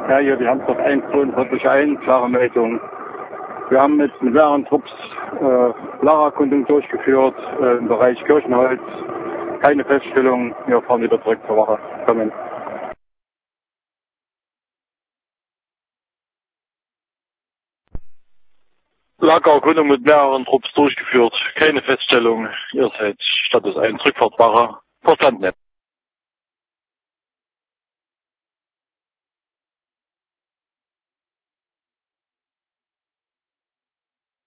Ja, hier die Hamburg 142 klare Meldung. Wir haben mit mehreren Trupps Lagerkundung durchgeführt im Bereich Kirchenholz. Keine Feststellung, wir fahren wieder zurück zur Wache. Kommen. Lagerkundung mit mehreren Trupps durchgeführt. Keine Feststellung. Ihr seid Status 1 Rückfahrtwache. Verstanden.